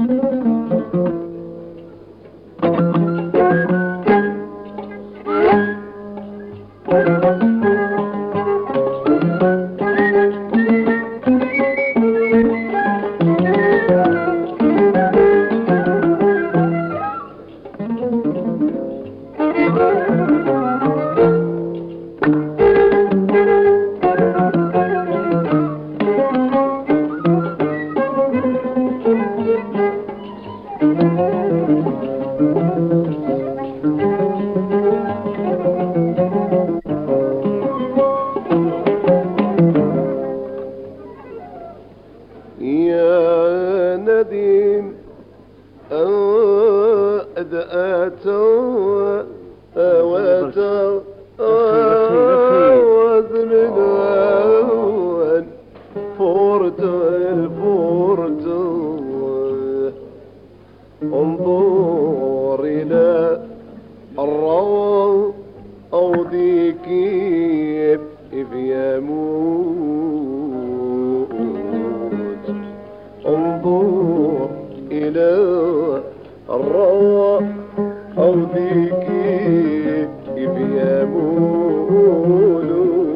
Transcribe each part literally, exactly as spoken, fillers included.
يا نديم أدأت أوات وزمن فورت الفورت انظر إلى الروض أو ذي كيف يموت انظر إلى الروض أو ذي كيف يموت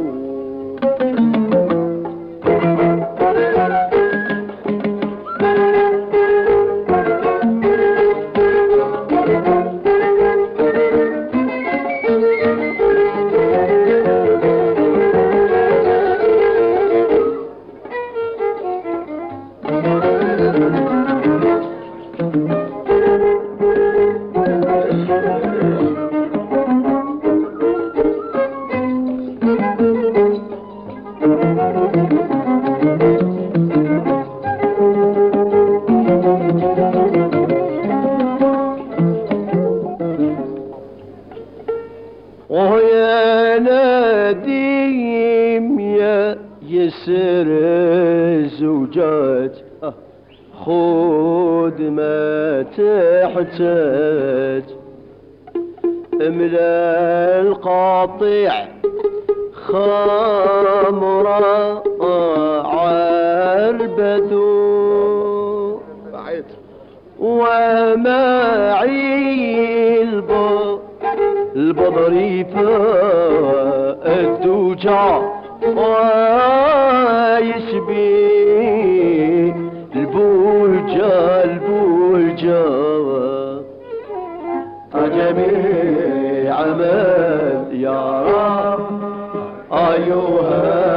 ويا نديم يا يسر الزوجات خذ ما تحتاج املا القاطع خمرة عالبدو ومعي البر البضري فالدوجة ويشبي البوجة البوجة جميع عمل يا رب أيها